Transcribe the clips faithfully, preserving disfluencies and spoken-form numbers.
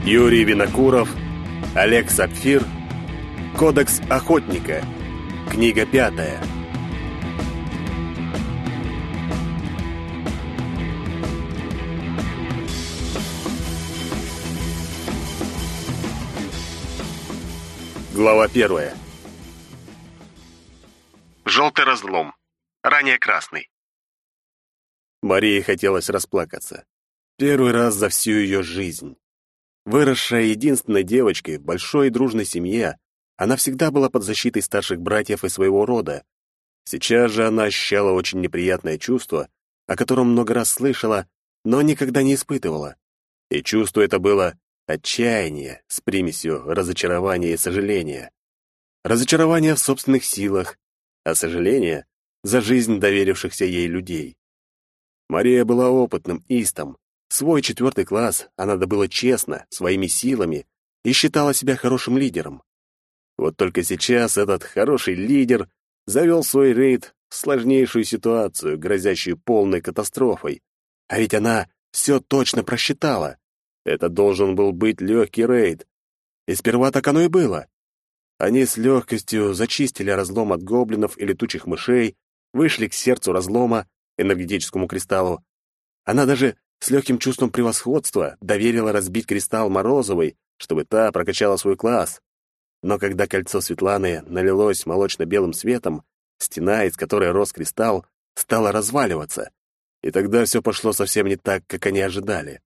Юрий Винокуров, Олег Сапфир, Кодекс охотника. Книга пятая. Глава первая. Желтый разлом. Ранее красный. Марии хотелось расплакаться. Первый раз за всю ее жизнь. Выросшая единственной девочкой в большой и дружной семье, она всегда была под защитой старших братьев и своего рода. Сейчас же она ощущала очень неприятное чувство, о котором много раз слышала, но никогда не испытывала. И чувство это было отчаяние с примесью разочарования и сожаления. Разочарование в собственных силах, а сожаление за жизнь доверившихся ей людей. Мария была опытным истом. Свой четвертый класс она добыла честно, своими силами, и считала себя хорошим лидером. Вот только сейчас этот хороший лидер завел свой рейд в сложнейшую ситуацию, грозящую полной катастрофой. А ведь она все точно просчитала. Это должен был быть легкий рейд. И сперва так оно и было. Они с легкостью зачистили разлом от гоблинов и летучих мышей, вышли к сердцу разлома, энергетическому кристаллу. Она даже с легким чувством превосходства доверила разбить кристалл Морозовой, чтобы та прокачала свой класс. Но когда кольцо Светланы налилось молочно-белым светом, стена, из которой рос кристалл, стала разваливаться. И тогда все пошло совсем не так, как они ожидали.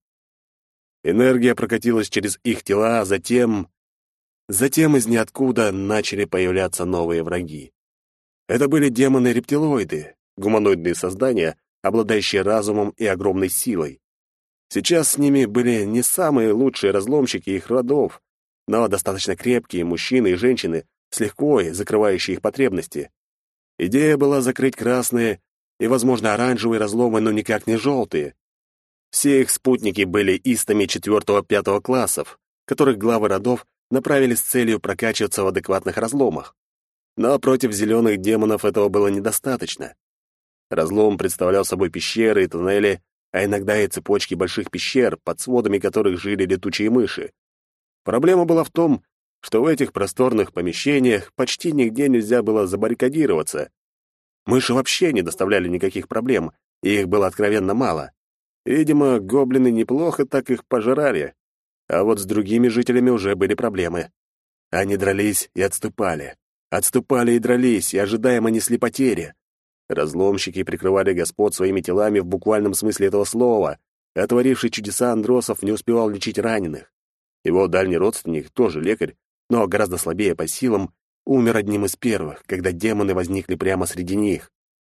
Энергия прокатилась через их тела, а затем... Затем из ниоткуда начали появляться новые враги. Это были демоны-рептилоиды, гуманоидные создания, обладающие разумом и огромной силой. Сейчас с ними были не самые лучшие разломщики их родов, но достаточно крепкие мужчины и женщины, с лихвой закрывающие их потребности. Идея была закрыть красные и, возможно, оранжевые разломы, но никак не желтые. Все их спутники были истами четвертого-пятого классов, которых главы родов направили с целью прокачиваться в адекватных разломах. Но против зеленых демонов этого было недостаточно. Разлом представлял собой пещеры и туннели, а иногда и цепочки больших пещер, под сводами которых жили летучие мыши. Проблема была в том, что в этих просторных помещениях почти нигде нельзя было забаррикадироваться. Мыши вообще не доставляли никаких проблем, и их было откровенно мало. Видимо, гоблины неплохо так их пожирали, а вот с другими жителями уже были проблемы. Они дрались и отступали. Отступали и дрались, и ожидаемо несли потери. Разломщики прикрывали господ своими телами в буквальном смысле этого слова, а творивший чудеса Андросов не успевал лечить раненых. Его дальний родственник, тоже лекарь, но гораздо слабее по силам, умер одним из первых, когда демоны возникли прямо среди них.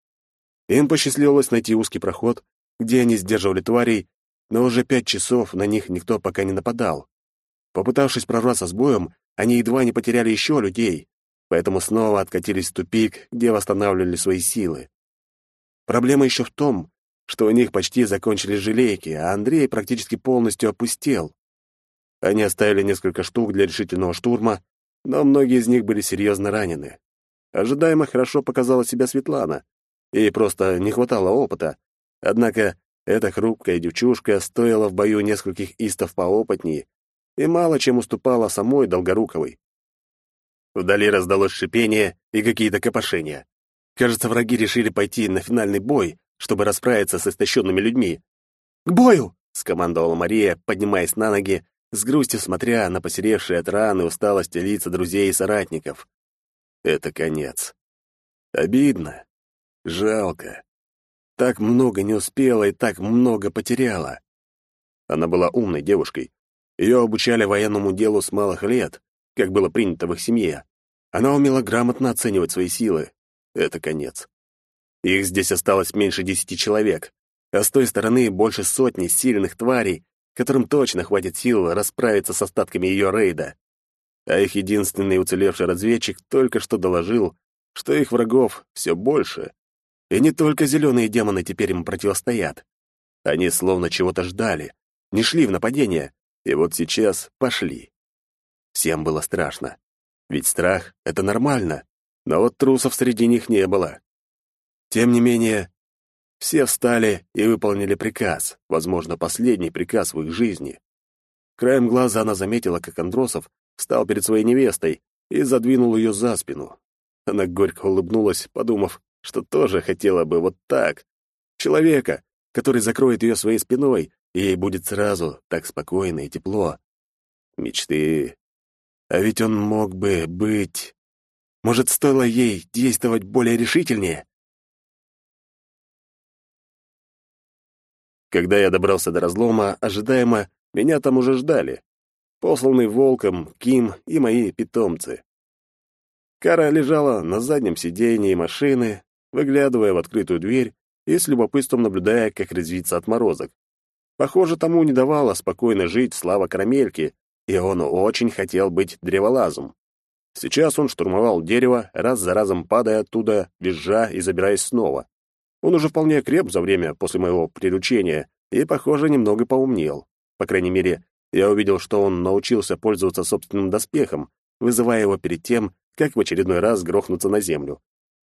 Им посчастливилось найти узкий проход, где они сдерживали тварей, но уже пять часов на них никто пока не нападал. Попытавшись прорваться с боем, они едва не потеряли еще людей, поэтому снова откатились в тупик, где восстанавливали свои силы. Проблема еще в том, что у них почти закончились желейки, а Андрей практически полностью опустел. Они оставили несколько штук для решительного штурма, но многие из них были серьезно ранены. Ожидаемо хорошо показала себя Светлана. Ей просто не хватало опыта. Однако эта хрупкая девчушка стоила в бою нескольких истов поопытнее и мало чем уступала самой Долгоруковой. Вдали раздалось шипение и какие-то копошения. Кажется, враги решили пойти на финальный бой, чтобы расправиться с истощенными людьми. «К бою!» — скомандовала Мария, поднимаясь на ноги, с грустью смотря на посеревшие от раны и усталости лица друзей и соратников. Это конец. Обидно. Жалко. Так много не успела и так много потеряла. Она была умной девушкой. Ее обучали военному делу с малых лет, как было принято в их семье. Она умела грамотно оценивать свои силы. Это конец. Их здесь осталось меньше десяти человек, а с той стороны больше сотни сильных тварей, которым точно хватит сил расправиться с остатками ее рейда. А их единственный уцелевший разведчик только что доложил, что их врагов все больше. И не только зеленые демоны теперь им противостоят. Они словно чего-то ждали, не шли в нападение, и вот сейчас пошли. Всем было страшно. Ведь страх — это нормально, но вот трусов среди них не было. Тем не менее, все встали и выполнили приказ, возможно, последний приказ в их жизни. Краем глаза она заметила, как Андросов встал перед своей невестой и задвинул ее за спину. Она горько улыбнулась, подумав, что тоже хотела бы вот так. Человека, который закроет ее своей спиной, и ей будет сразу так спокойно и тепло. Мечты. А ведь он мог бы быть... Может, стоило ей действовать более решительнее? Когда я добрался до разлома, ожидаемо, меня там уже ждали. Посланный волком, Ким и мои питомцы. Кара лежала на заднем сидении машины, выглядывая в открытую дверь и с любопытством наблюдая, как резвится отморозок. Похоже, тому не давала спокойно жить слава карамельки, и он очень хотел быть древолазом. Сейчас он штурмовал дерево, раз за разом падая оттуда, визжа и забираясь снова. Он уже вполне креп за время после моего приручения и, похоже, немного поумнел. По крайней мере, я увидел, что он научился пользоваться собственным доспехом, вызывая его перед тем, как в очередной раз грохнуться на землю.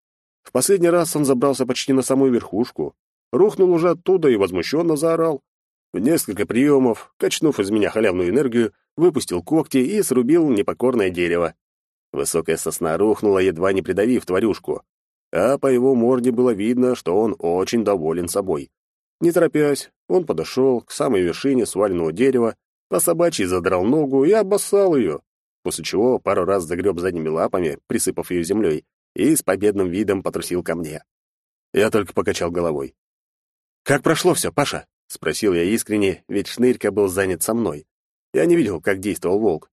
В последний раз он забрался почти на самую верхушку, рухнул уже оттуда и возмущенно заорал. В несколько приемов, качнув из меня халявную энергию, выпустил когти и срубил непокорное дерево. Высокая сосна рухнула, едва не придавив тварюшку, а по его морде было видно, что он очень доволен собой. Не торопясь, он подошел к самой вершине сваленного дерева, по собачьи задрал ногу и обоссал ее, после чего пару раз загреб задними лапами, присыпав ее землей, и с победным видом потрусил ко мне. Я только покачал головой. «Как прошло все, Паша?» — спросил я искренне, ведь Шнырька был занят со мной. Я не видел, как действовал волк.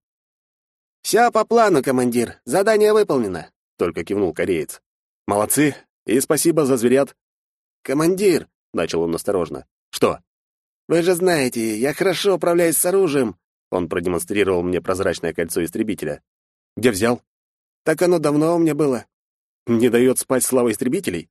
«Все по плану, командир. Задание выполнено», — только кивнул кореец. «Молодцы, и спасибо за зверят». «Командир», — начал он осторожно. «Что?» «Вы же знаете, я хорошо управляюсь с оружием». Он продемонстрировал мне прозрачное кольцо истребителя. «Где взял?» «Так оно давно у меня было». «Не дает спать слава истребителей?»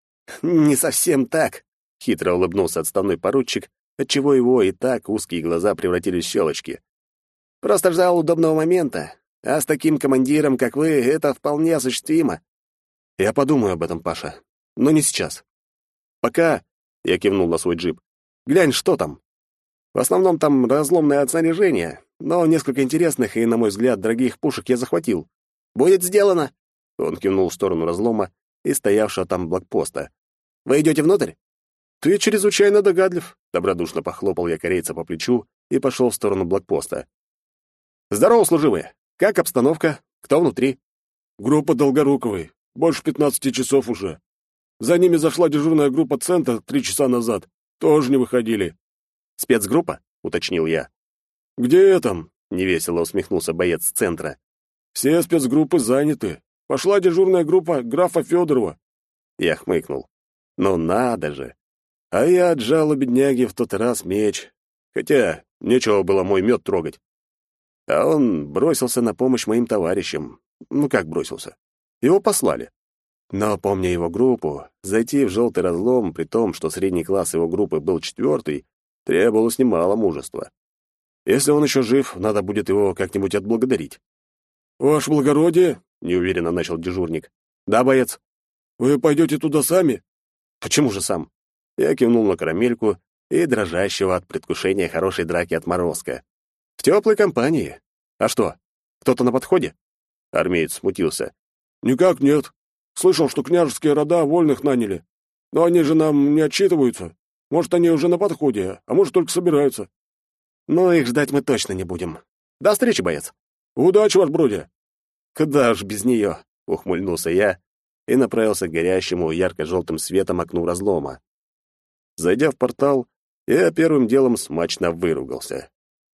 «Не совсем так», — хитро улыбнулся отставной поручик, отчего его и так узкие глаза превратились в щелочки. «Просто ждал удобного момента, а с таким командиром, как вы, это вполне осуществимо». «Я подумаю об этом, Паша, но не сейчас. Пока...» — я кивнул на свой джип. «Глянь, что там. В основном там разломное снаряжение, но несколько интересных и, на мой взгляд, дорогих пушек я захватил». «Будет сделано!» Он кивнул в сторону разлома и стоявшего там блокпоста. «Вы идете внутрь?» «Ты чрезвычайно догадлив», — добродушно похлопал я корейца по плечу и пошел в сторону блокпоста. «Здорово, служивые! Как обстановка? Кто внутри?» «Группа Долгоруковой. Больше пятнадцати часов уже. За ними зашла дежурная группа «Центр» три часа назад. Тоже не выходили». «Спецгруппа?» — уточнил я. «Где там?» — невесело усмехнулся боец «Центра». «Все спецгруппы заняты. Пошла дежурная группа графа Федорова». Я хмыкнул. «Ну надо же! А я отжал у бедняги в тот раз меч. Хотя нечего было мой мед трогать. А он бросился на помощь моим товарищам. Ну как бросился? Его послали. Но, помня его группу, зайти в желтый разлом, при том, что средний класс его группы был четвертый, требовалось немало мужества. Если он еще жив, надо будет его как-нибудь отблагодарить. «Ваше благородие», — неуверенно начал дежурник. «Да, боец?» «Вы пойдете туда сами?» «Почему же сам?» Я кивнул на карамельку и дрожащего от предвкушения хорошей драки отморозка. «В теплой компании. А что, кто-то на подходе?» Армеец смутился. «Никак нет. Слышал, что княжеские рода вольных наняли. Но они же нам не отчитываются. Может, они уже на подходе, а может, только собираются». «Ну, их ждать мы точно не будем. До встречи, боец!» «Удачи, ваш бродя!» «Куда уж без нее!» — ухмыльнулся я и направился к горящему ярко-желтым светом окну разлома. Зайдя в портал, я первым делом смачно выругался.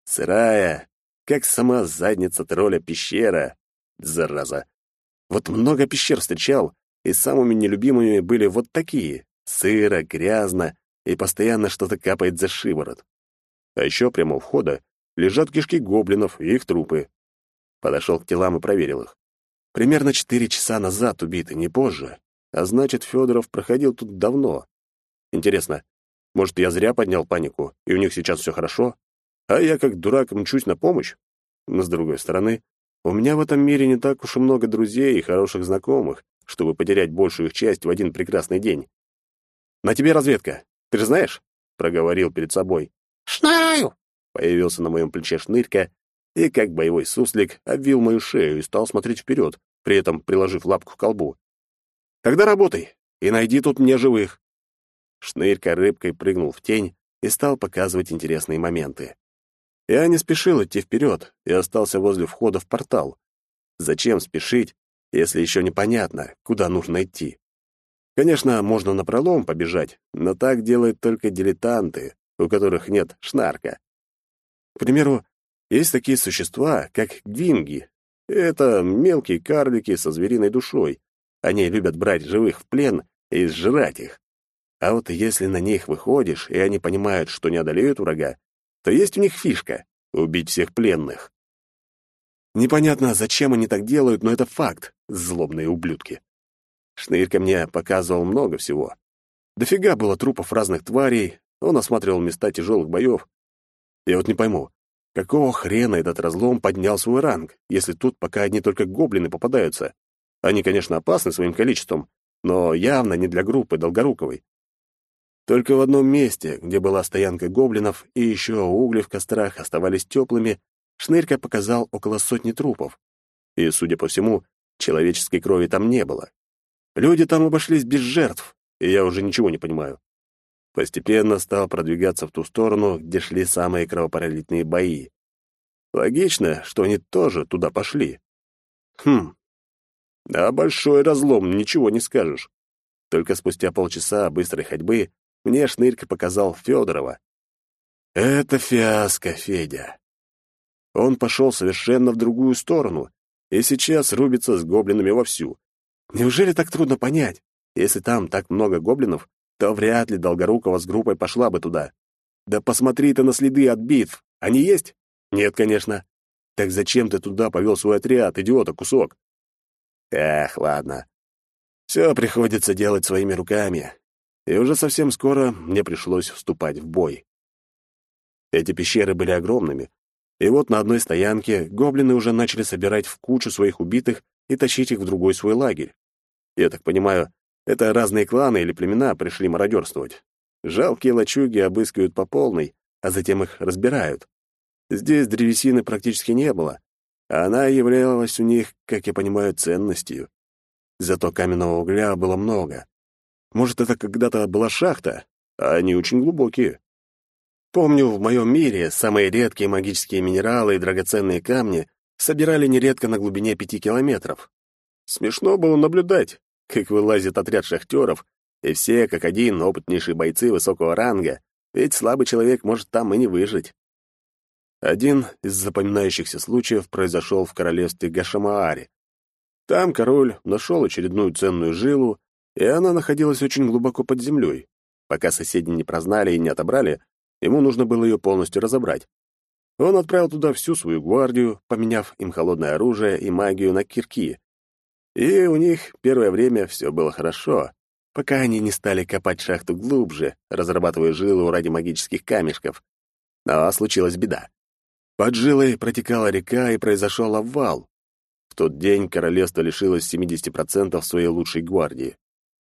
Сырая, как сама задница тролля пещера. Зараза. Вот много пещер встречал, и самыми нелюбимыми были вот такие. Сыро, грязно, и постоянно что-то капает за шиворот. А еще прямо у входа лежат кишки гоблинов и их трупы. Подошел к телам и проверил их. Примерно четыре часа назад убиты, не позже. А значит, Федоров проходил тут давно. Интересно, может, я зря поднял панику, и у них сейчас все хорошо? А я, как дурак, мчусь на помощь? Но, с другой стороны, у меня в этом мире не так уж и много друзей и хороших знакомых, чтобы потерять большую их часть в один прекрасный день. «На тебе разведка. Ты же знаешь?» — проговорил перед собой. «Знаю!» Появился на моем плече Шнырька и, как боевой суслик, обвил мою шею и стал смотреть вперед, при этом приложив лапку к колбу. «Тогда работай и найди тут мне живых». Шнырька рыбкой прыгнул в тень и стал показывать интересные моменты. Я не спешил идти вперед и остался возле входа в портал. Зачем спешить, если еще непонятно, куда нужно идти? Конечно, можно напролом побежать, но так делают только дилетанты, у которых нет шнарка. К примеру, есть такие существа, как гвинги. Это мелкие карлики со звериной душой. Они любят брать живых в плен и сжирать их. А вот если на них выходишь, и они понимают, что не одолеют врага, то есть у них фишка — убить всех пленных. Непонятно, зачем они так делают, но это факт, злобные ублюдки. Шнырька мне показывал много всего. Дофига было трупов разных тварей, он осматривал места тяжелых боев. Я вот не пойму, какого хрена этот разлом поднял свой ранг, если тут пока одни только гоблины попадаются? Они, конечно, опасны своим количеством, но явно не для группы Долгоруковой. Только в одном месте, где была стоянка гоблинов и еще угли в кострах оставались теплыми, Шнырька показал около сотни трупов. И, судя по всему, человеческой крови там не было. Люди там обошлись без жертв, и я уже ничего не понимаю. Постепенно стал продвигаться в ту сторону, где шли самые кровопролитные бои. Логично, что они тоже туда пошли. Хм. А большой разлом, ничего не скажешь. Только спустя полчаса быстрой ходьбы мне Шнырька показал Федорова. Это фиаско, Федя. Он пошел совершенно в другую сторону и сейчас рубится с гоблинами вовсю. Неужели так трудно понять? Если там так много гоблинов, то вряд ли Долгорукова с группой пошла бы туда. Да посмотри ты на следы от битв. Они есть? Нет, конечно. Так зачем ты туда повел свой отряд, идиота, кусок? Эх, ладно. Все приходится делать своими руками. И уже совсем скоро мне пришлось вступать в бой. Эти пещеры были огромными. И вот на одной стоянке гоблины уже начали собирать в кучу своих убитых и тащить их в другой свой лагерь. Я так понимаю, это разные кланы или племена пришли мародерствовать. Жалкие лачуги обыскивают по полной, а затем их разбирают. Здесь древесины практически не было, а она являлась у них, как я понимаю, ценностью. Зато каменного угля было много. Может, это когда-то была шахта, а они очень глубокие. Помню, в моем мире самые редкие магические минералы и драгоценные камни собирали нередко на глубине пяти километров. Смешно было наблюдать, как вылазит отряд шахтеров, и все, как один, опытнейшие бойцы высокого ранга, ведь слабый человек может там и не выжить. Один из запоминающихся случаев произошел в королевстве Гашамааре. Там король нашел очередную ценную жилу, и она находилась очень глубоко под землей. Пока соседи не прознали и не отобрали, ему нужно было ее полностью разобрать. Он отправил туда всю свою гвардию, поменяв им холодное оружие и магию на кирки. И у них первое время все было хорошо, пока они не стали копать шахту глубже, разрабатывая жилу ради магических камешков. Но случилась беда. Под жилой протекала река, и произошел обвал. В тот день королевство лишилось семидесяти процентов своей лучшей гвардии.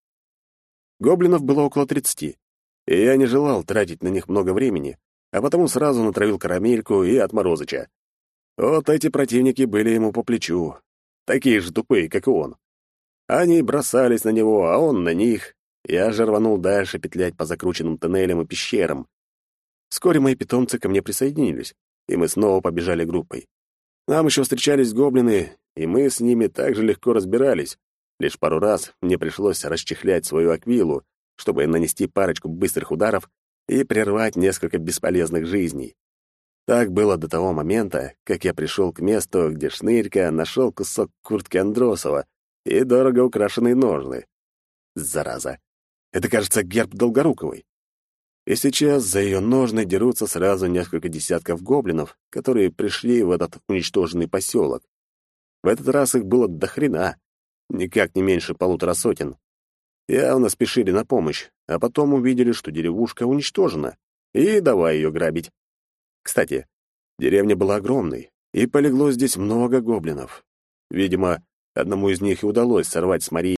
Гоблинов было около тридцати, и я не желал тратить на них много времени, а потому сразу натравил Карамельку и Отморозыча. Вот эти противники были ему по плечу, такие же тупые, как и он. Они бросались на него, а он на них. Я же рванул дальше петлять по закрученным тоннелям и пещерам. Вскоре мои питомцы ко мне присоединились, и мы снова побежали группой. Нам еще встречались гоблины, и мы с ними так же легко разбирались. Лишь пару раз мне пришлось расчехлять свою аквилу, чтобы нанести парочку быстрых ударов и прервать несколько бесполезных жизней. Так было до того момента, как я пришел к месту, где Шнырька нашел кусок куртки Андросова и дорого украшенные ножны. Зараза! Это, кажется, герб Долгоруковой. И сейчас за ее ножны дерутся сразу несколько десятков гоблинов, которые пришли в этот уничтоженный поселок. В этот раз их было до хрена, никак не меньше полутора сотен. Явно спешили на помощь, а потом увидели, что деревушка уничтожена, и давай ее грабить. Кстати, деревня была огромной, и полегло здесь много гоблинов. Видимо, одному из них и удалось сорвать с Марии